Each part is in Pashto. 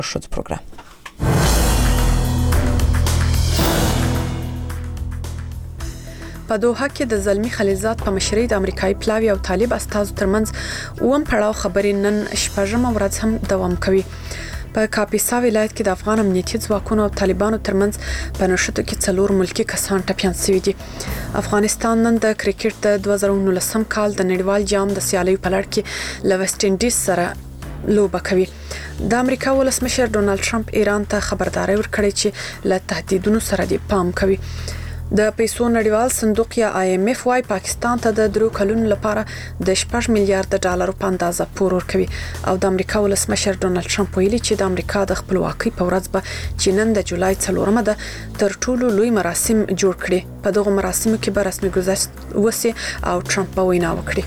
شد پروګرام. په دوحه کې د زلمی خلیلزاد په مشرۍ د امریکایي پلاوی او طالب استازو ترمنځ اوم پړاو خبرې نن شپږم ورځ هم دوام کوي. په کاپیسا ولایت کې د افغان امنیتي ځواکونو او طالبانو ترمنځ په نښتو کې 4 ملکی کسان ټپيان شوي دي. افغانستان نن د کرکټ د 2019 کال د نړیوال جام د سیالیو په لړ کې له ویسټ انډیز سره لوبه کوي. د امریکا ولسمشر ډونالد ټرمپ ایران ته خبرداري ورکړې چې له تهدیدونو سره دی پام کوي. د پیسو نړیوال صندوق یا IMF وايي پاکستان ته د 3 کلونو لپاره د 6 میلیارډ ډالر په اندازه پور ورکوي او د امریکا ولسمشر ډونالد ټرمپ ویلي چې د امریکا د خپلواکۍ په ورځ به چې نن د جولای 4مه ده تر ټولو لوی مراسم جوړ کړي. په دغه مراسمو کې به رسمي ګذشت وسی او ټرمپ به وینا وکړي.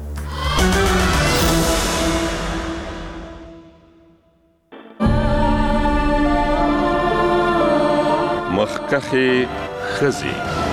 مخکخي خزي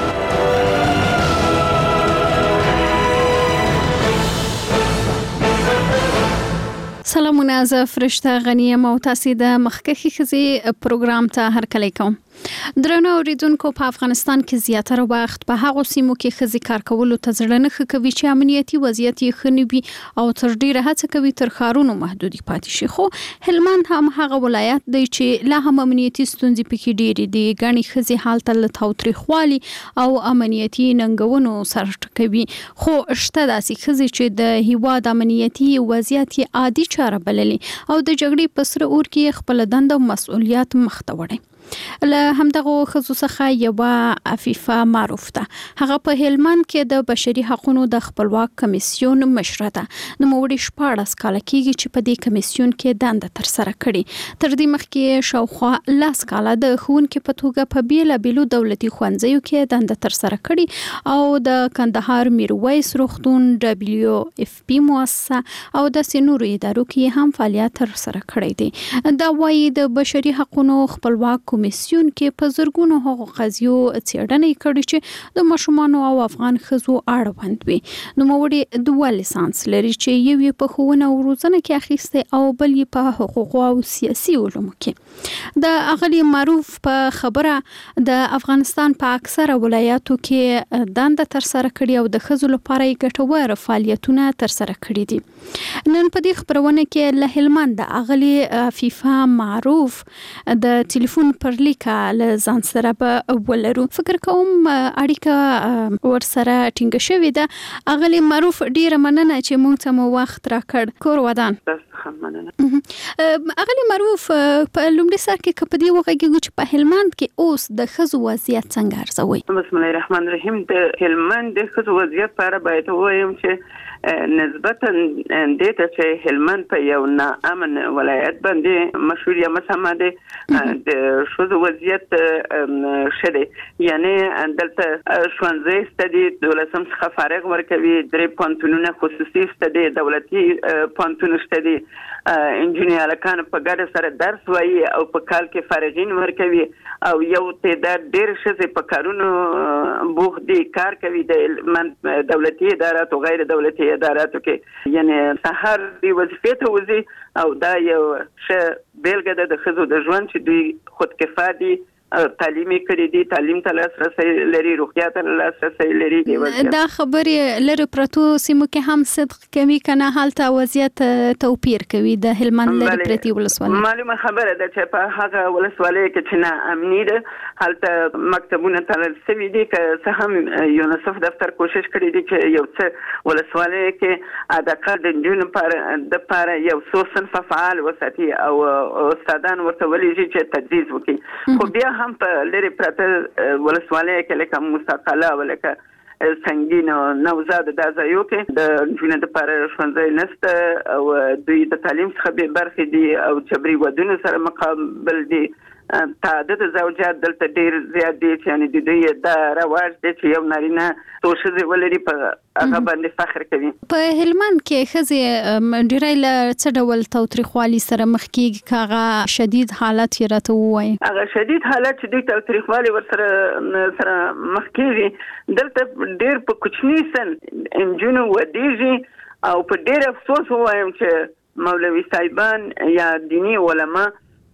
سلامونه، زه فرشته غنیم او تاسو د مخکخي خزي پروګرام ته هرکلی کوم. درنو اوریدونکو، په افغانستان کې زیاتره وخت په هغو سیمو کې خزي کار کولو ته ځړنه نه کوي چې امنیتي وضعیت یې خنوي او تر ډیره هڅه کوي تر خارونو محدودي پاتې شي. خو هلمند هم هغه ولایت دی چې لا هم امنیتي ستونزې پکې ډېرې دي. غني خزي حالت له تاوتریخوالي او امنیتي ننګونو سره ټکوي. خو شته داسې خزي چې د هیواد امنیتي وضعیت یې عادي چاره بللي او د جګړې په سر اور کې خپل دنده او مسؤلیت مخته وړي. له همدغه خصوص څخه یو عفیفه معروف ده. هغه په هلمند کې د بشري حقوقو د خپلواک کمیسیون مشره ده. نو موږ 14 کال کېږي چې په دې کمیسیون کې دنده تر سره کړي. تر دې مخکې شاوخوا 10 کال د ښوونکو په توګه په بیلابیلو دولتي ښوونځیو کې دنده تر سره کړي او د کندهار میرویس روغتون WFP مؤسسه او د سينورو ادارو کې هم فعالیت تر سره کړی دی. دا وايي د بشري حقوقو خپلواک کمیسیون کې په زرګونو هغو قضیو څېړنې کړې چې د ماشومانو او افغان ښځو اړوند وي. نو موږ دوه لیسانس لري چې یو یې په ښوونه او روزنه کې اخیسته او بل یې په حقوقو او سیاسي علومو کې. د اغلی معروف په خبره د افغانستان په اکثره ولایاتو کې دنده تر سره کړي او د ښځو لپاره یې ګټور فعالیتونه تر سره کړي دي. نن په دې خبرونه کې له هلمند د اغلی عفیفه معروف د ټلیفون پر لیکه له ځان سره به ولرو. فکر کوم اړیکه ورسره ټینګه شوې ده. اغلی معروف ډیره مننه چې موږ ته مو وخت راکړ. کور ودان. اغلی معروف په لومړي سر کې په دې وغږیږو چې په هلمند کې اوس د ښځو وضعیت څنګه ارزوي؟ بسم الله الرحمن الرحیم. د هلمند د ښځو وضعیت لپاره باید وایم چې نسبتا دې ته چې هلمند په یو ناامن ولایت باندې مشهور یا مسمى دی د ښځو وضعیت شری، یعنی دلته ښوونځي ستدي 12 څخه فارغ ورکوي، 3 پانتونونه خصوصي ستدي، دولتي پانتون ستدي، انجینر الکان په ګډه سره درس وایي او په کال کې فارغین ورکوي او یو تعداد ډېر ښځې په کارونو بوخت دي، کار کوي د دولتي ادارات او غیر دولتي اداراتو کې، یعنی سهار دی وظیفې ته وځي او دا یو ښه بیلګه ده د ښځو د ژوند چې دوی خودکفا دي، تعلیمي کړي دي، تعلیم ته لاسرسی لري، روغتیا ته لاسرسی لري. دا خبرې لري پرتو سیمو کې هم صدق کوي کنه حالت وضعیت توپیر کوي د هلمند لري پرتی ولسوالۍ؟ معلومه خبره ده چې په هغه ولسوالۍ کې چې نه امني ده هلته مکتبونه تړل شوي دي. که څه هم یونیسف دفتر کوشش کړی دی چې یو څه ولسوالۍ کې اداکار د نجونو لپاره یو څو صنف فعال وساتي او استادان ورته ولېږي چې تدریس وکړي. خو بیا هم په لري پرته ولسوالۍ کې لکه مستقله ولکه سنگین او نوزاد د ځایو کې د نجونو لپاره ښوونځي نشته او دوی د تعلیم څخه بې برخې دي او جبري ودونو سره مقابل دي. تعداد زوجات دلته ډیر زیات دي چې یعنی د دوی د رواج دي چې یو نارینه څو ښځې ولري په هغه باندې فخر کوي. په هلمند کې ښځې ډیری له څه ډول تاوتریخوالي سره مخ کېږي؟ که هغه شدید حالت یې راته ووایي. هغه شدید حالت چې دوی تاوتریخوالي ورسره مخ کېږي دلته ډیر په کوچني سن نجونو ودېږي او په ډیر افسوس ووایم چې مولوي صاحبان یا دیني علما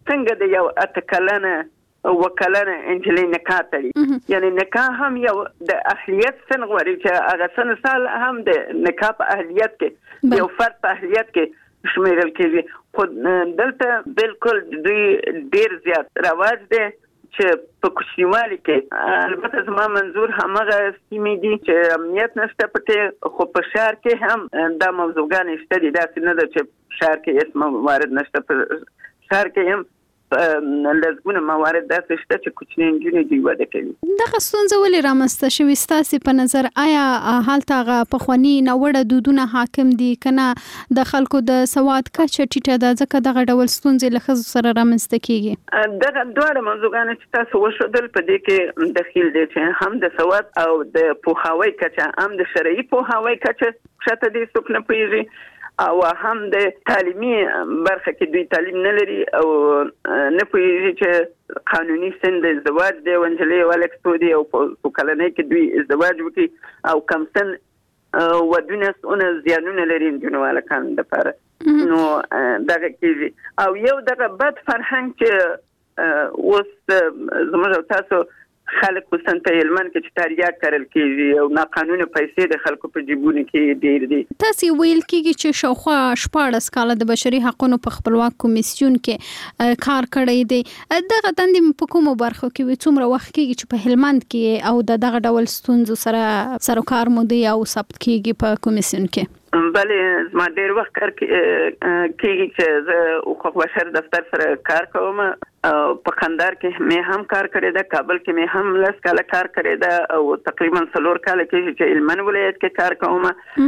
څنګه د یو اتکلنه وکلنه انجلۍ نکاح تړي یعنی نکاح هم یو د اهلیت سن غواړي چې هغه سن سال هم د نکاح په اهلیت کې یو فرد په اهلیت کې شمیرل کېږي خو دلته بالکل دوی ډیر زیات رواج دی چې په کوچنیوالي کې البته زما منظور همغه سیمې دي چې امنیت نشته پکې خو په ښار کې هم دا موضوعګانې شته دي داسې نه ده چې ښار کې هیڅ موارد نشته په ښار کې هم لږونه موارد داسې شته چې کوچني نجونې دوی واده کوي دغه ستونزه ولې رامنځته شوې ستاسې په نظر آیا هلته هغه پخواني ناوړه دودونه حاکم دي که نه د خلکو د سواد کچه ټیټه ده ځکه دغه ډول ستونزې له ښځو سره رامنځته کیږي دغه دواړه موضوعګانې چې تاسو وښودل په دې کې دخیل دي چې هم د سواد او د پوهاوی کچه هم د شرعي پوهاوی کچه شته دي څوک نه پوهیږي او هم د تعلیمي برخه کې دوی تعلیم نه لري او نه پوهیږي چې قانوني سن د ازدواج دی او نجلۍ ولکسو دي او په کلنۍ کې دوی ازدواج وکړي او کم سن ودونه څونه زیانونه لري نجونو هلکانو دپاره نو دغه کېږي او یو دغه بد فرهنګ چې اوس زموږ او تاسو خلک خصوصا په هلمند کې چې تریاک کرل کېږي او ناقانونه پیسې د خلکو په جیبونو کې ډېر دي. تاسو ویل کېږي چې شاوخوا 14 کاله د بشري حقوقو په خپلواک کمیسیون کې کار کړی دی. دغه دندې په کومو برخو کې وي څومره وخت کېږي چې په هلمند کې او دغه ډول ستونزو سره کار مو دی او ثبت کېږي په کمیسیون کې؟ بله زما ډیر وخت کار کېږي چې زه حقوق بشر دفتر سره کار کوم. په قندهار کې مې هم کار کړی ده، کابل کې مې هم 10 کاله کار کړی ده او تقریبا 4 کاله کېږي چې هلمند ولایت کې کار کوم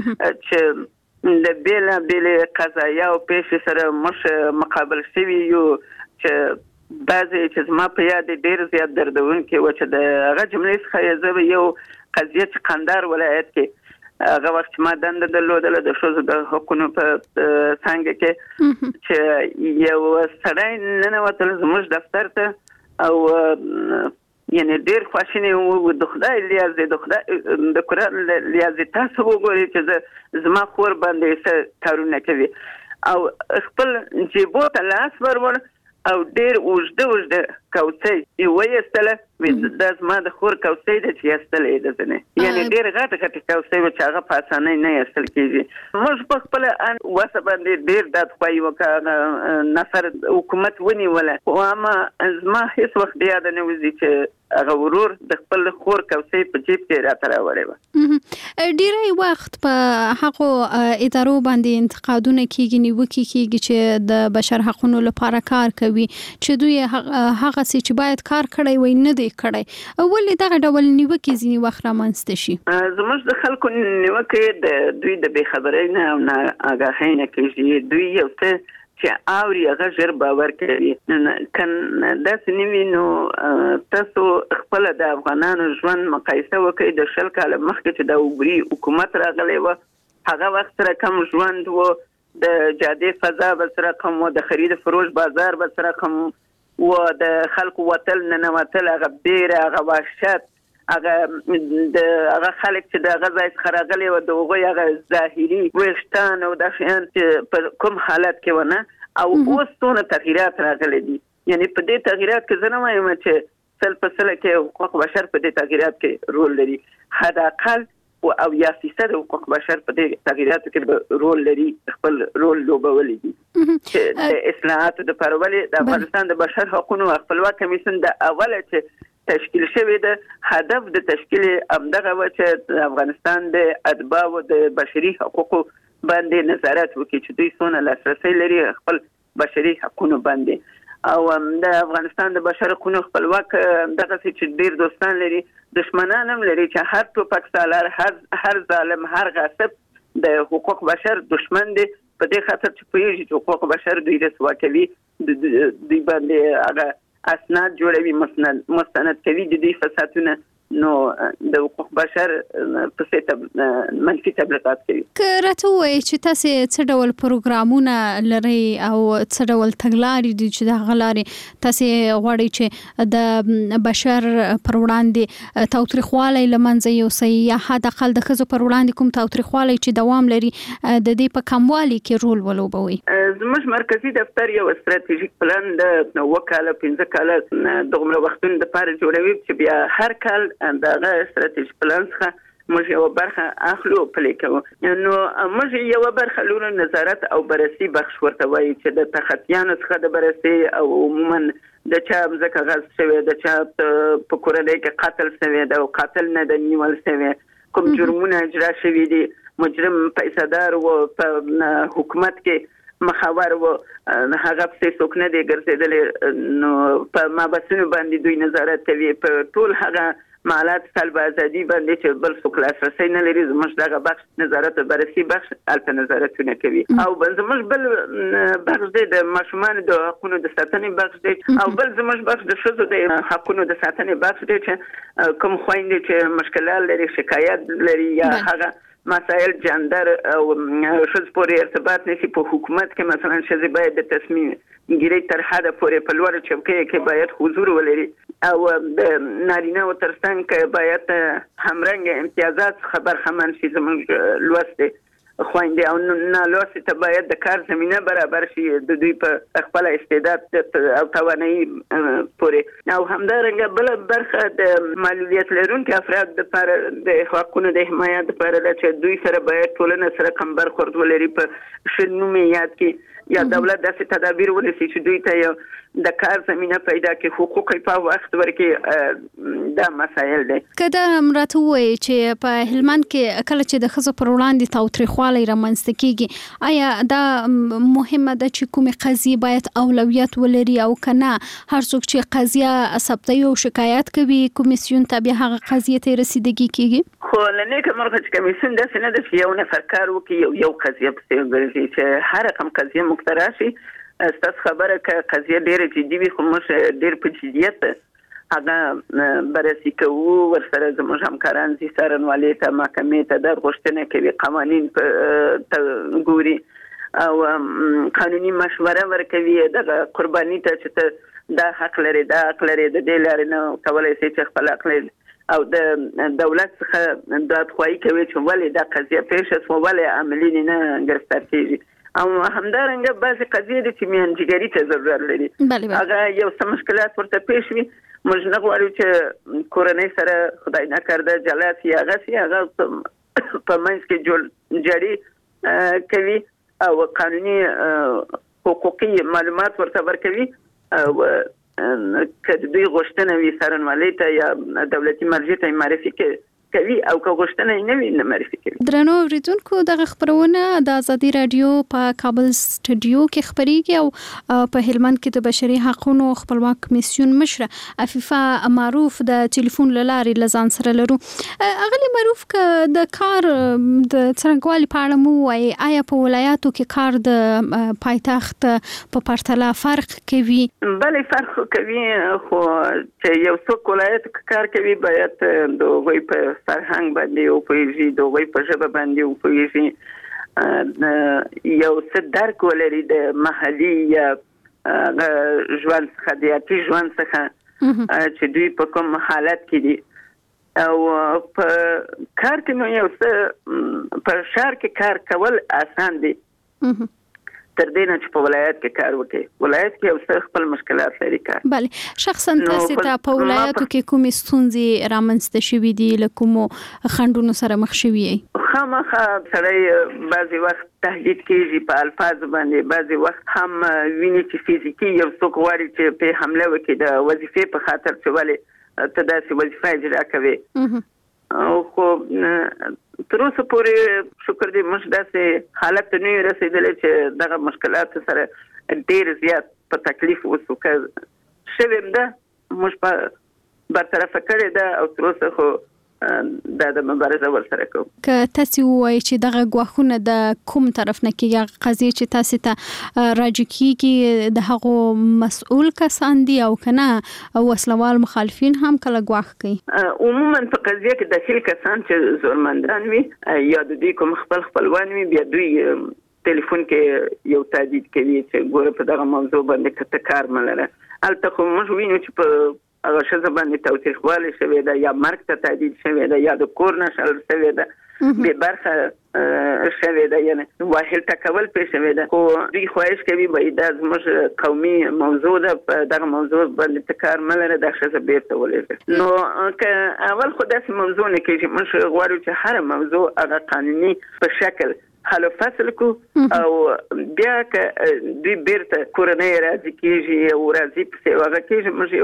چې د بیلې قضایا او پیښې سره مش مقابل شوي یو چې بعضې چې زما په یاد ډېر زیات دردونکې وه چې د هغه جملې څخه زه یو قضیه چې قندهار ولایت کې هغه وخت چې ما دنده درلودله د ښځو د حقونو په څانګه کې چې یو سړی ننوتل زموږ دفتر ته او یعنی ډېر خواشینی و د خدای لیاز دی د قرآن لیاز دی تاسو وګورئ چې زما خور باندې څه کارونه کوي او خپل جیبو ته لاس ورور او ډېر اوږده کوڅۍ یې ویستله دا زما د خور کوڅۍ ده چې ایستلی ده ځینې یعنې ډېر غټې کوڅۍ وه چې هغه په اسانۍ نه ایستل کېږي. موږ په خپله وسه باندې ډېر دادخواهي وکړه، هغه نفر حکومت ونیوله خو اما زما هېڅ وخت د یاده نه وځي چې هغه ورور د خپل خور کوڅۍ په جیب کې راته راوړې وه. ډېری وخت په هغو ادارو باندې انتقادونه کېږي، نیوکې کېږي چې د بشر حقونو لپاره کار کوي چې دوی هغه څه چې باید کار کړی وي نه دی کړی. ولې دغه ډول نیوکې ځینې وخت رامنځته شي؟ زموږ د خلکو نیوکې د دوی د بې خبرۍ نه او ناآګاهۍ نه کېږي. دوی یو څه چې اوري هغه ژر باور کوي. که داسې نه وي نو تاسو خپله د افغانانو ژوند مقایسه وکړئ د 20 کاله مخکې چې د اوګري حکومت راغلی و هغه وخت سره کم ژوند و، د جادې فضا به سره کم و، د خرید فروش بازار به سره کم و، د خلکو وتل ننوتل هغه بیره هغه وحشت هغه خلک چې د هغه ځای څخه راغلي وو د هغوی هغه ظاهري ویښتان او دا شیان چې په کوم حالت کې ونه او اوس څونه تغییرات راغلي دي. یعنی په دې تغییرات کې زه نه وایم چې 100% کې حقوق بشر په دې تغییرات کې رول لري، حد اقل او 80% حقوق بشر په دې تغییراتو کې رول لري، خپل رول لوبولی دي. چې د اصلاحاتو د پرولې د افغانستان د بشر حقوقو خپلواک کمیسیون د اوله چې تشکیل شوی ده هدف د تشکیل همدغه و چې د افغانستان د اتباعو د بشري حقوقو باندې نظارت وکړي چې دوی څونه لاسرسی لري خپل بشري حقوقو باندې او د افغانستان د بشر حقوقو خپلواک دغه چې ډیر دوستان لري، دشمنان هم لري چې هر ټوپک سالار، هر ظالم، هر غاصب د حقوق بشر دشمن دی. په دې خاطر چې پوهیږي چې حقوق بشر دوی رسوا کوي، دوی باندې هغه اسناد جوړوي، مستند کوي د دې فسادونه نو د حقوق بشر په څیر منفي تبلیغات کوي. که راته وایي چې تاسو څه ډول پروګرامونه لري او څه ډول تګلارې دي چې د غلارې تاسو غواړئ چې د بشر پر وړاندې تاوتریخوالی لمنځه یوسئ یا حد اقل د ښځو پر وړاندې کوم تاوتریخوالی چې دوام لري د دې په کموالي کې رول ولوبوي؟ زموږ مرکزی دفتر یو ستراتیژیک پلان د وکاله 15 کاله دغه وختونو لپاره جوړوي چې بیا هر کال دغه ستراتیژیک پلان څخه موږ یو برخه اخلو پلي کوو. نو موږ یو برخه لورو نظارت او بررسي بخش ورته وایي چې د تخطیانو څخه د بررسي او عموما د چا ځکه غصب شوی د چا په کورنۍ کې قتل شوی د قاتل نه د نیول شوی کوم جرمونه اجرا شوی دي مجرم پیسادار و په حکومت کې مخاور و هغه څه څوک نه دی ګرځیدل نو په مابسونو باندې دوی نظارت کوي په ټول هغه مالات طلب ازادي باندې چې بل څوک لاسرسي نه لري زموږ دغه بخش نظارت او بررسي بخش البته نظارتونه کوي او زموږ بل بخش د ماشومان د حقوقو د ساتنې بخش دی او بل زموږ بخش د ښځو د حقوقو د ساتنې بخش دی چې کوم خويندې چې مشکلات لري شکایت لري یا هغه مسائل جندر او ښځو پورې ارتباط نشي په حکومت کې مثلا ښځې باید د تصمیم ګیري تر حده پورې په لوړ چوکۍ کې باید حضور ولري او د نارینه او ترڅنګ کې باید همرنګ امتیازات خبر خمن شي زموږ لوسته خويندې او نالوسته ته باید د کار زمينه برابر شي د دوی په خپل استعداد او توانایي پورې او همدارنګه بل برخه د معلولیت لرونکو افراد لپاره د حقوقو د حمایت لپاره چې دوی سره باید ټولنه سره کم برخورد ولري په شنومي یاد کې یا دولت داسې تدابیر ونیسي چې دوی ته یو د کار زمينه پیدا کې حقوق په وخت ورکې دا مسایل دي. کله امراته وایي چې په هلمند کې کله چې د ښځو پر وړاندې تاوتریخوالی رامنځته کیږي آیا دا مهمه ده چې کومې قضیې باید اولویت ولري او کنه هر څوک چې قضیه ثبتوي او شکایت کوي کمیسیون ته بیا هغه قضیه ته رسیدګي کیږي؟ خو لنیکه مرغه چې کمیسیون داسې نه ده چې یو نفر کار وکړي یو قضیه پسې ورځي چې هر رقم قضیه مقترحي استاس خبره که قضیه ډیره جدي وي خو موږ ډیر په جدیت هغه بررسي کوو ورسره زموږ همکاران دي څارنوالۍ ته محکمې ته د غوښتنه کوي قوانین په ګوري او قانوني مشوره ورکوي د قرباني ته چې دا حق لري دا حق لري د دې لارې نه کولای شي چې خپل حق لري او د دولت څخه دادخواهي کوي چې ولې دا قضیه پیښه شوه ولې عاملین نه گرفتار کیږي او همدارنګه بعضې قضیې دي چې میانجګري ته ضرورت لري هغه یو څه مشکلات ورته پیښ وي موږ نه غواړو چې کورنۍ سره خدای نکرده جلا سي هغه سي هغه په منځ کې جاري کوي او قانوني حقوقي معلومات ورته ورکوي او که دوی غوښتنه وي څارنوالۍ ته یا دولتي مرجع ته معرفي کوي او که غوښتنه یې نه وي نه معرفي کوي. درنو اوریدونکو دغه خبرونه د ازادي رادیو په کابل سټوډیو کې خبريږي او په هلمند کې د بشري حقوقو خپلواک کمیسیون مشر عفیفه معروف د ټلیفون لارې لزان سره لرو. اغلی معروف ک د کار د څنګهوالي په اړه مو وایي آیا په ولایاتو کې کار د پایتخت په پرتله فرق کوي؟ بلې فرق کوي خو چې یو څوک ولایت کار کوي باید د وای په فرهنګ باندې او پوهیږي دوی په ژبه باندې او پوهیږي یو څه درک ولري د محلي یا ژوند څخه د یاتي ژوند څخه چې دوی په کوم حالت کې دي او په کار کې نو یو څه په شهر کې کار کول آسان دي تر دې نه چې په ولایت کې کار وکړي ولایت کې یو څه خپل مشکلات لري کار. بله شخصا تاسو ته په ولایتو کې کومې ستونزې رامنځته شوي دي له کومو خنډونو سره مخ شوي یې؟ خامخا سړی بعضې وخت تهدید کېږي په الفاظ باندې بعضې وخت هم ویني چې فزیکي یو څوک غواړي چې په حمله وکړي د وظیفې په خاطر چې ولې ته داسې وظیفه اجرا کوي او خو تر اوسه پورې شکر دې موږ داسې حالت نه یو رسېدلی چې دغه مشکلات سره ډېر زیات په تکلیف اوسو که شویم ده موږ په برطرفه کړې ده او تر اوسه خو د مبارزه ورسره کوو. که تاسو وایي چې دغه غواخونه د کوم طرف نه کیږي قضیه چې تاسو ته راځي کیږي د هغو مسؤل کسان دي او کنه وسلوال مخالفین هم کله غواخ کوي؟ عموما په قضیه کې داخل کسان چې زورمندان وي یا د دې کوم خپلوان وي بیا دوی ټلیفون کې یو تهدید کوي چې ګوره په دغه موضوع باندې کته کار ملره. البته خو موږ وینو چې په هغه شزه باندې توثیقوالی شوی ده یا مرګ ته تهدید شوی ده یا د کور نه شړل شوی ده به برخه شوی ده یعنی واهل تکول پیښ شوی ده خو دوی خواهش کوي باید د زموږ قومي موضوع ده په دغه موضوع باندې تکار ملره د شزه بیرته ولېږي. نو که اول خو داسې موضوع نه کېږي موږ غواړو چې هر موضوع هغه قانوني په شکل حل فصل کو او بیا که دوی بیرته کورنۍ راځي کېږي او راځي پسې هغه کېږي موږ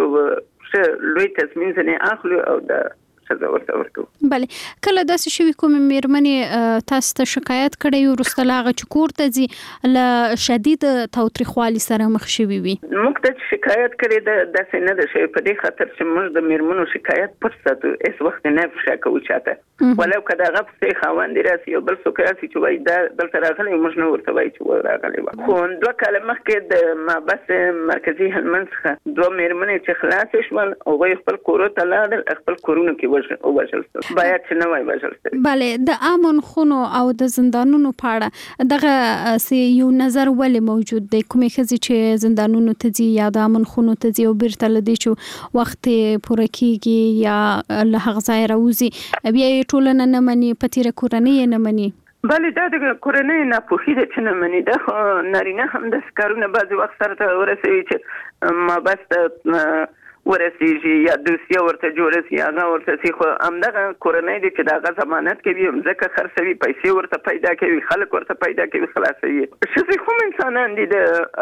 یو لوی تصمیم ځنې اخلو او د ښځه ورته ورکوو. بله کله داسې شوي کومې مېرمنې تاسو ته شکایت کړی وروسته له هغه چې کور ته ځي له شدید تاوتریخوالي سره مخ شوي وي؟ موږ ته چې شکایت کړې ده داسې نه ده شوې په دې خاطر چې موږ د مېرمنو شکایت پټ ساتو هېڅ وخت نه افشا کوو چاته ولو که د هغه پسې خاوند راسي یو بل څوک راسي چې وایي دا دلته راغلی موږ نه ورته وایو چې راغلی وه. خو 2 کاله مخکې د مابس مرکزي هلمند څخه 2 مېرمنې چې خلاصې شول هغوی خپل کورو ته لاړل خپل کورونو کې ووژل شول باید چې نه وای وژل شوي. بله د امن خونو او د زندانونو په اړه دغه یو نظر ولې موجود دی؟ کومې ښځې چې زندانونو ته ځي یا د امن خونو ته ځي او بیرته له دې چې وخت پوره کېږي یا له هغه ځایه راوځي بیا یې ټولنه نه مني په تېره کورنۍ یې نه مني؟ بله دا د کورنۍ ناپوهي ده چې نه مني ده خو نارینه هم داسې کارونه بعضې وخت سره ته ورسوي چې مابس ته ورسیږي یا دوسیه ورته جوړه سي هغه ورته سي خو همدغه کورنۍ دي چې د هغه ضمانت کوي ځکه خرڅوي پیسې ورته پیدا کوي خلک ورته پیدا کوي خلاصوي. ښځې خو انسانان دي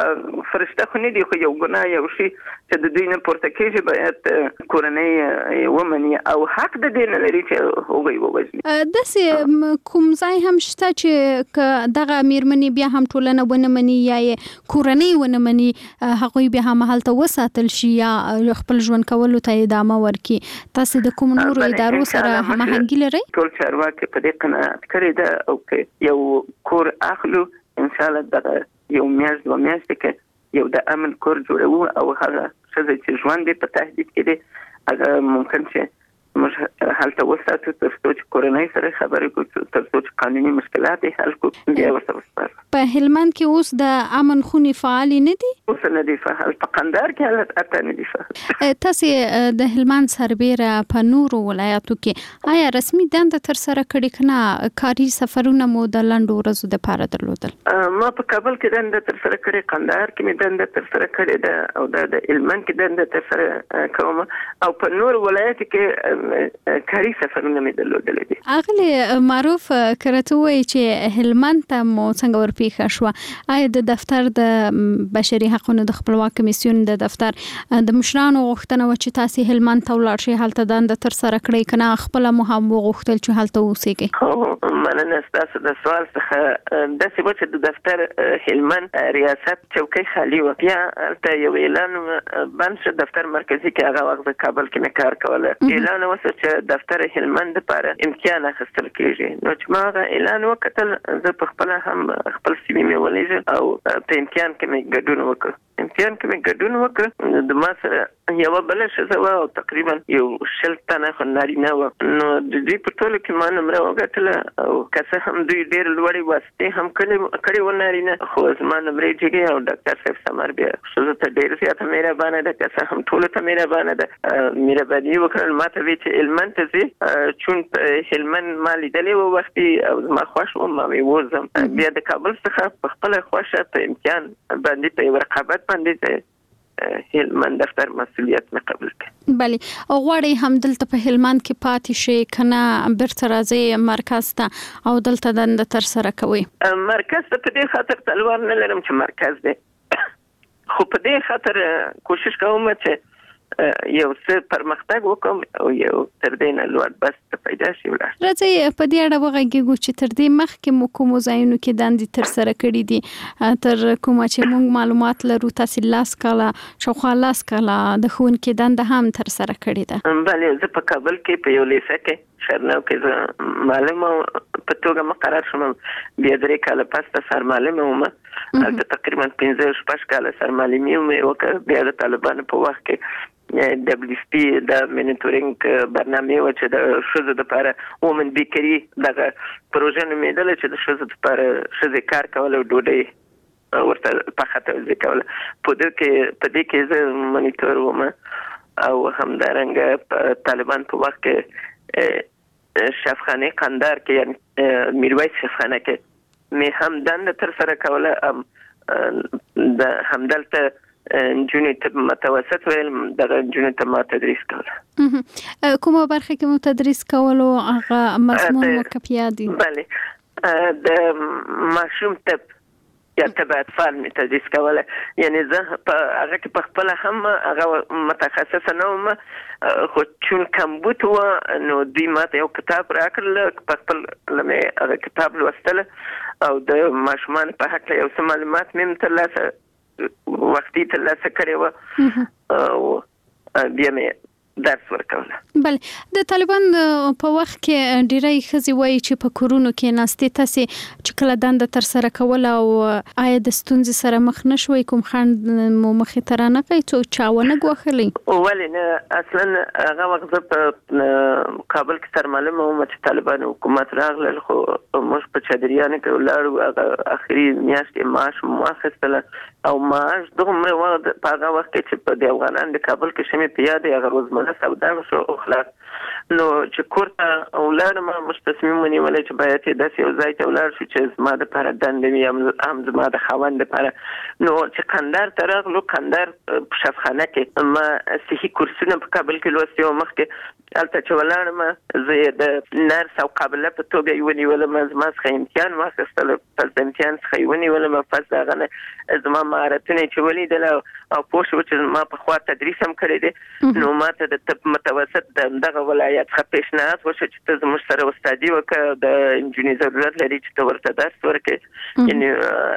د فرشته خو نه دي خو یو ګناه یو شي چې د دوی نه پورته کېږي باید کورنۍ ومني او حق د دې نه لري چې هغوی ووژني. داسې کوم ځای هم شته چې که دغه مېرمنې بیا هم ټولنه ونه مني یا یې کورنۍ ونه مني هغوی بیا هم هلته وساتل شي یا خپل ژوند کولو ته ادامه ورکړي؟ تاسو د کوم نورو ادارو سره هماهنګي لرئ؟ ټول چارواکي په دې قناعت کړی ده او که یو کور اخلو انشاءالله دغه یو میاشت 2 میاشتې کې یو د امن کور جوړوو او هغه ښځه چې ژوند یې په تهدید کې دی هغه ممکن چې موږ هلته وساتو تر څو چې کورنۍ سره خبرې کړو تر څو چې قانوني مشکلات یې حل کړو بیا ورته وسپارو. په هلمند کې اوس د امن خونې فعالې نه دي؟ اوس نه دي فعال. په قندهار کې حالت اته نه دي فعال. تاسې د هلمند سربیره په نورو ولایاتو کې آیا رسمي دنده ترسره کړې که نه کاري سفرونه مو د لنډو ورځو دپاره درلودل؟ ما په کابل کې دنده ترسره کړې قندهار کې مې دنده ترسره کړې ده او د هلمند کې دنده ترسره کوم او په نورو ولایاتو کې کاري سفرونه مې درلودل دي. اغلی معروف کرته وایي چې هلمند ته مو څنګه ورپېښه شوه آیا د دفتر د بشري حقونو د خپلواک کمیسیون د دفتر د مشرانو غوښتنه وه چې تاسې هلمند ته ولاړ شئ هلته دنده ترسره کړئ که نه خپله مو هم وغوښتل چې هلته اوسېږئ؟ مننه ستاسو د سوال څخه. داسې وه چې د دفتر هلمند ریاست چوکۍ خالي وه بیا هلته یو اعلان بند شو دفتر مرکزي کې هغه وخت د کابل کې مې کار کوله اعلان وسو چې دفتر هلمند لپاره امتحان اخیستل کېږي نو چې ما هغه اعلان وکتل زه په خپله هم خپل سي وي مې ولېږه او په امتحان کې مې ګډون وکړ. امتحان کې مې ګډون وکړ د ما سره یوه بله ښځه وه او تقریبا یو 20 تنه خو نارینه وه نو د دوی په ټولو کې ما نمره وګټله او که څه هم دوی ډېر لوړې واسطې هم کړې وه نارینه خو زما نمرې جګې او ډاکټر صاحب ثمر بیا ښځو ته ډېر زیاته مهربانه ده که څه هم ټولو ته مهربانه ده مهرباني وکړل ما ته وی چې هلمند ته ځې چون په هلمند ما لیدلې وه وختي او زما خوښ وم ما وی وځم بیا د کابل څخه په خپله خوښه په امتحان باندې په یو رقابت باندې هلمند دفتر مسؤلیت مې قبول کړ. بله غواړئ هم دلته په هلمند کې پاتې شئ که نه بیرته راځئ مرکز ته او دلته دنده ترسره کوئ؟ مرکز ته په دې خاطر تلوار نه لرم چې مرکز دی خو په دې خاطر کوشش کوم چې یو څه پرمختګ وکم او یو تر دې نه لوړ بس ته پیدا شي ولاړ. راځئ په دې اړه وغږیږو چې تر دې مخکې مو کومو ځایونو کې دندې ترسره کړي دي تر کومه چې موږ معلومات لرو تاسې 10 کاله شاوخوا 10 کاله د ښوونکي دنده هم ترسره کړې ده؟ بله زه په کابل کې په یو لیسه کې شرنو کې معلومه په توګه مقرر شوم. بیا 3 کال پس سر معلومه ومه تقریبا 15 کال سر معلومي مې وکړ. بیا د طالبانو په وخت کې WSP د مونیټورینګ برنامه و چې د شوزو د لپاره وومن بیکری دغه پروژه نومېدل چې د شوزو لپاره شوزې کار کول او ډوډۍ ورته پخه توزیع کول. په دې کې زه مونیټور وم او همدارنګه طالبان په وخت کې شفخانه قندار کې یعنی میرویس شفخانه کې مې هم دنده تر سره کوله. د همدلته جنونی ته متوسط ویل دغه جنونی ته ما تدریس کوله. کومه برخه کې مو تدریس کولو هغه مضمون وکپیادي؟ بله د ماشوم طب یا طب اطفال می تدریس کوله. یعنی زه په هغه کې په خپل هم هغه متخصص نه وم، خو چون کمبود و نو دوی ماته یو کتاب راکړل، په خپل لمه هغه کتاب لوستل او د ماشومان په حق له یو څه معلومات مې ترلاسه وختي ترلاسه کړې و او بیا مې درس ورکوله. بله د طالبان په وخت کې ډیری ښځې وایي چې په کورونو کې ناستې تاسې چې کله دنده تر سره کوله او آیا د ستونزې سره مخ نه شوئ؟ کوم خنډ مو مخې ته رانغی څوک چا ونه ګوښلی؟ ولې نه، اصلا هغه وخت زه په کابل کې سر معلومه وم چې طالبان حکومت راغلل، خو موږ په چادریانو کې ولاړو. هغه اخري میاشتې معاش مو واخیستله او معاش دومره وخت په هغه وخت کې چې په د افغانان د کابل کې شمې په یاد هغه روزمره سودا شو او خلاص. نو چې کور ته ولاړم موږ تصمیم ونیول چې باید داسې یو ځای ته ولاړ شو چې زما دپاره دنده وي هم زما د خاوند دپاره. نو چې قندار ته راغلو، قندار په شفخانه کې ما صحي کورسونه په کابل کې لوستي وو. مخکې هلته چې ولاړم زه د نرس او قابله په توګه یې ونیولم. زما څخه امتحان واخیستل، پس د امتحان څخه یې ونیولم. پس د هغه نه زما مهارتونه یې چې ولیدل او پوه شو چې ما پخوا تدریس هم کړی دی. نو ما ته د طب متوسط دغه ولایت څخه پیشنهاد وشو چې ته زموږ سره استادي وکړه، د انجونی ضرورت لري چې ته ورته درس ورکړې. یعنی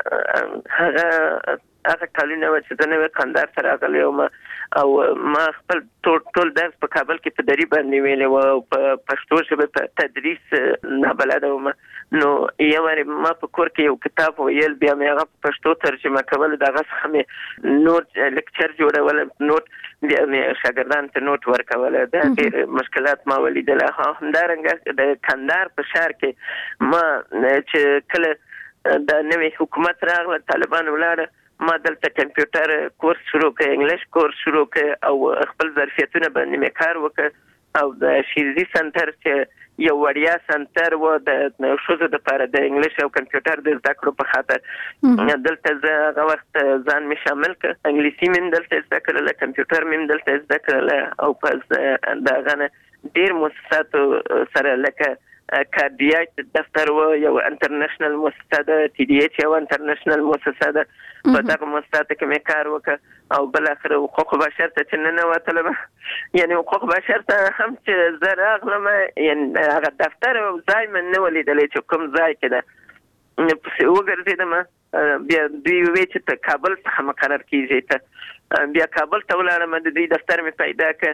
هغه کلونه و چې زه نوی قندار ته راغلی وم او ما خپل ټول درس په کابل کې په دري باندې ویلی و او په پښتو ژبه په تدریس نابلده وم. نو یو وارې ما په کور کې یو کتاب ویل، بیا مې هغه په پښتو ترجمه کول، دغه څخه مې نوټ لیکچر جوړول، نوټ بیا مې شاګردانو ته نوټ ورکوله. دا ډېر مشکلات ما ولیدل. همدارنګه د کندهار په ښار کې ما چې کله د نوي حکومت راغله، طالبان ولاړه، ما دلته کمپیوټر کورس شروع کړ، انګلیش کورس شروع کړ او خپل ظرفیتونه باندې مې کار وکړ. او د شیرزي سنټر چې یو وړیا سنټر و د ښځو دپاره د انګلیش او کمپیوټر د زده کړو په خاطر، دلته زه هغه وخت ځان مې شامل کړ. انګلیسي مې دلته زده کړله، کمپیوټر مې دلته زده کړله او پس د هغه نه ډېر مؤسساتو سره لکه کاردیاک دفتر و یو انټرنیشنل مؤسسه ده، TDH یو انټرنیشنل مؤسسه ده، په دغه مؤسساتو کې مې کار وکړ او بالاخره حقوق بشر ته چې ننوتلم، یعنی حقوق بشر ته هم چې زه راغلم، یعنی هغه دفتر او ځای مې نه ولیدلی چې کوم ځای کې ده. پسې وګرځېدم، بیا دوی وویل چې ته کابل څخه مقرر کېږي. ته بیا کابل ته ولاړم، د دوی دفتر مې پیدا کړ.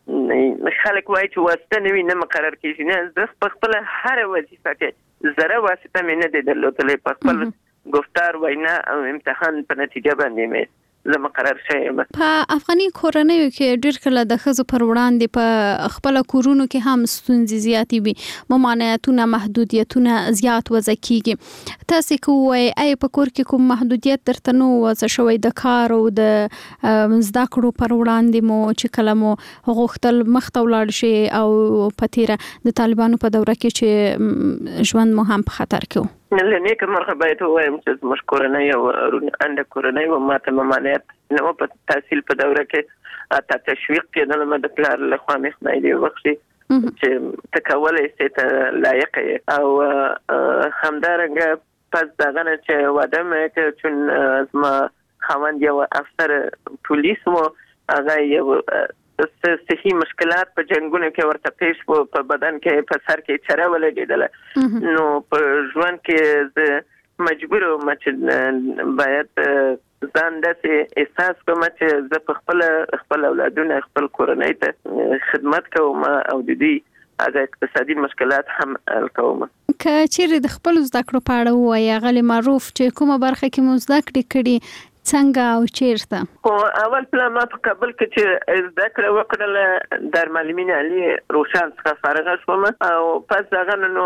خلک وایي چې واسطه نه وي نه مقرر کېږي. نه، زه په خپله هره وظیفه کې زره واسطه مې نه دی درلودلی، په خپل گفتار، وینا او امتحان په نتیجه باندې مې زه مقرر شویم. په افغاني کورنیو کې ډېر کله د ښځو پر وړاندې په خپل کورونو کې هم ستونزې زیاتې وي، ممانعتونه، محدودیتونه زیات وضع کیږي. تاسې که ووایئ آیا په کور کې کوم محدودیت درته نه وضع شوی د کار او د زده کړو پر وړاندې مو چې کله مو غوښتل مخ ته ولاړ شي او په تیره د طالبانو په دوره کې چې ژوند مو هم په خطر کې و؟ له نیکه مرغه باید ووایم چې زموږ کورنۍ او انډه کورنۍ و، ما ته ممانعت نه و په تحصیل په دوره کې. حتی تشویق کېدلم د پلار له خوا مې خدای دې وبخښي چې ته کولی سې، ته لایق یې. او همدارنګه پس د هغه نه چې واده مې کړ، چون زما خاوند یو افسر پولیس و، هغه یو صحي مشکلات په جنګونو کې ورته پیښ و، په بدن کې په سر کې چره ولګېدله. نو په ژوند کې زه مجبور وم چې باید ځان داسې احساس کوم چې زه په خپل اولادونه، خپل کورنۍ ته خدمت کوم او د دوی هغه اقتصادي مشکلات هم حل کوم. که چیرې د خپل زده کړو په اړه وایي غلي معروف چې کومه برخه کې مو زده کړې څنګه او چیرته؟ خو اول پلان ما په کابل کې چې زده کړه وکړله در معلمین علي روشن څخه فارغه شوم او پس هغه نو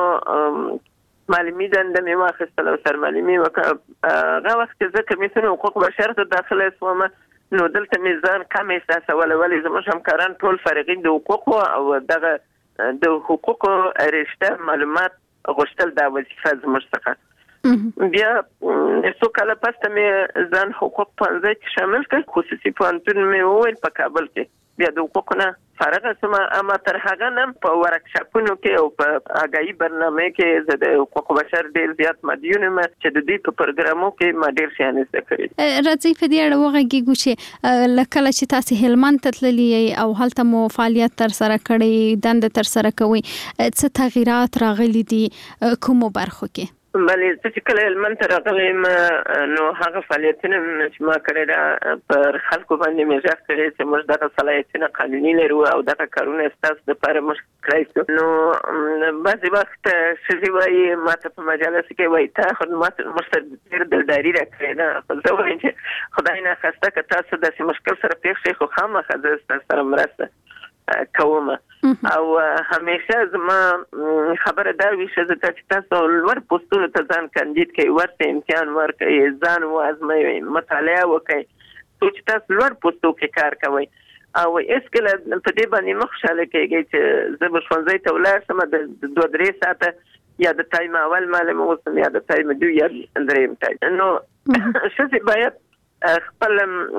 معلمي دنده مې واخیستله او سرمعلمي وکړه. هغه وخت چې زه کمیسیون حقوق بشر ته داخله شوم نو دلته مې ځان کم احساسوله، ولې زموږ همکاران ټول فارغین د حقوقو او دغه د حقوقو رشته معلومات غوښتل دا وظیفه زموږ څخه. بیا څو کاله پس ته مې ځان حقوق پوهنځي کې شامل کړ، خصوصي پوهنتون مې وویل په کابل کې. بیا د حقوقو نه فارغه شوم، اما تر هغه نه په ورکشاپونو کې او په آګاهي برنامه کې زه د حقوق بشر ډېر زیات مدیون یم چې د دې په پروګرامو کې ما ډېر شیان زده کړي. راځي په دې اړه وغږیږو چې لکه چې تاسو هلمند ته تللی او هلته مو فعالیت تر سره کړی، دنده تر سره کوي، څه تغیرات راغلي دي کومو برخو کې؟ بلې چې کله هلمند ته راغلم نو هغه فعالیتونه چې ما کړی دا پر خلکو باندې مې غږ کړی چې موږ دغه صلاحیتونه قانوني لرو او دغه کارونه ستاسو دپاره موږ کړی. نو بعضې وخت ښځې وایي ما ته په مجالس کې وایي تا خو موږ سره ډېر دلداري راکړې ده، خو زه وایم چې خدای ناخواسته که تاسو داسې مشکل سره پېښ شئ خو خامخا زه ستاسو سره مرسته کوم. او همیشه زما خبره دا وي چې تاسو لوړ پوسټونو ته ځان کاندید کړئ، ورته امتحان ورکړئ، ځان وازموئ، مطالعه وکړئ، څو چې تاسو لوړ پوسټو کې کار کوئ. او هېڅکله په دې باندې مه خوشحاله کېږئ چې زه به ښوونځي ته ولاړ شم د 2-3 ساعته یا د ټایم اول معلم اوسم یا د ټایم 2 یا 3 ټایم. نو ښځې باید خپل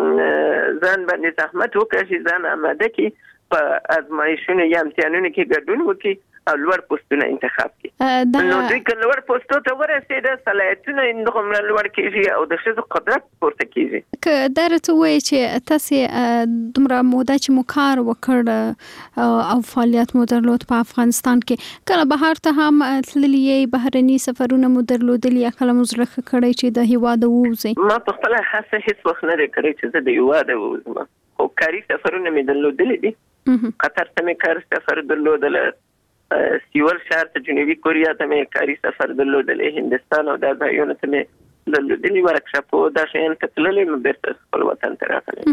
ځان باندې زحمت وکړي، ځان آماده کړي، په ازمایښتونو یا امتحانونو کې ګډون وکړي او لوړ پوسټونه انتخاب کړي. نو دوی که لوړ پوسټو ته ورسېده صلاحیتونه یې دومره لوړ کېږي او د ښځو قدرت پورته کېږي. که دا راته ووایي چې تاسې دومره موده چې مو کار وکړ او فعالیت مو درلود په افغانستان کې، کله بهر ته هم تللي یې، بهرني سفرونه مو درلودلي، یا کله مو زړه ښه کړی چې د هېواده ووځئ؟ ما په خپله هڅه هېڅ وخت نه دی کړی چې زه د هېواده ووځم، خو کاري سفرونه مې درلودلي دي. قطر ته مې کار سفر درلودل، سیول ښار ته جنوبي کوریا ته مې کاري سفر درلودلی، هندستان او دا ځایونو ته مې درلودلي، ورکشاپو دا شیان ته تللی، نو بیرته خپل وطن ته راغلی.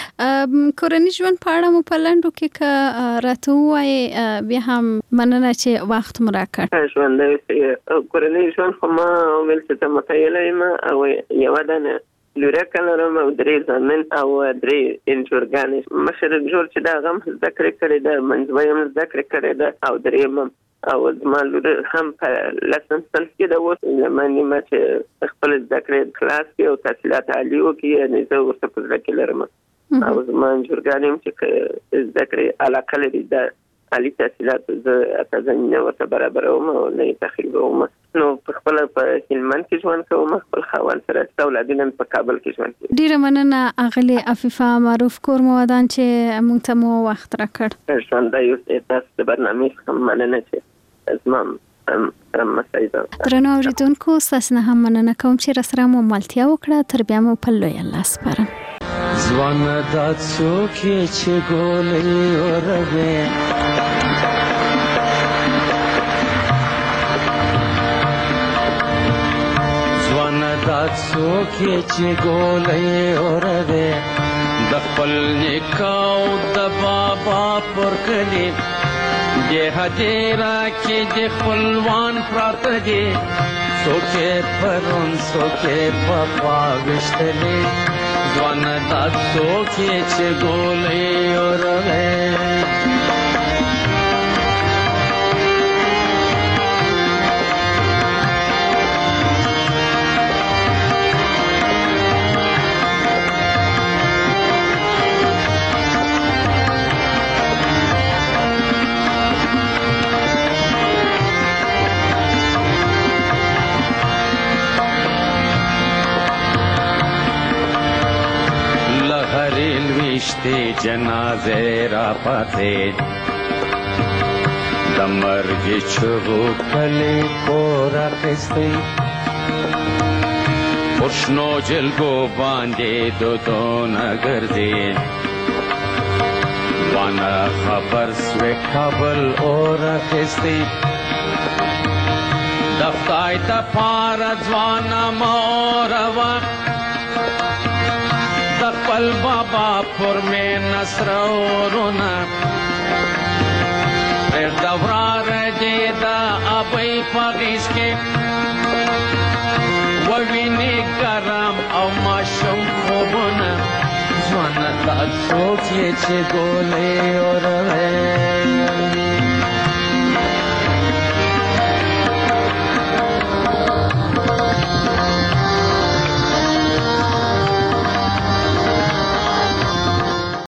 کورني ژوند په اړه مو په لنډو کې که راته ووایې بیا هم مننه چې وخت مو راکړ. ژوند کورني ژوند خو ما ویل چې ته متعیله یم او یوه دانه لورکه لرم او 3 زامن او 3 انجورګانې. مشر انجور چې دا هغه هم زده کړې کړې ده، منځوی هم زده کړې کړې ده او 3 او زما لور هم په 10م صنف کې ده اوس. زمانې ما چې خپل زده کړې کلاس کې او تحصیلات عالي وکړي، یعنې زه ورته په زړه کې لرم او زما انجورګانې هم چې زده کړې علاقه لري د عالي تحصیلات زه زمینه ورته برابروم او نه یې تخریبوم. نو په خپل په هلمند کې ژوند کوم، خپل خاوند سره اولادونه په کابل کې ژوند کوي. ډیره مننه اغلې عفیفه معروف کور مو ودان چې موږ ته مو وخت راکړ. ژوند یو تاسو د برنامې څخه مننه چې زما مسایده. درنو اوریدونکو ستاسو نه هم مننه کوم چې راسره مو ملتیا وکړه. تر بیا مو په لوی الله سپارم. ځوان دا څوک چې ګولې اوروي دا څوک چې ګولې اوروي د خپل نکاو د بابا پر کلی د هدیرا کې د خپلوان پراته دي څوک پرون څوک په خوا وشتلې ځوان دا څوک چې ګولې اوروي. جنازه را پاتې د مرګ چغو کلی کور اخیستی پرشنو جلګو باندې دودونه ګرځي ځوانه خبر سوې کابل اور اخیستی د خدای دپاره ځوانه موروا د خپل بابا پر مې نصر ورونه پرېږده وراره دې د ابۍ په غېږ کې ووینې ګرم او ماشوم خوبونه ځوانه دا څوک یې چې ګولې اوروي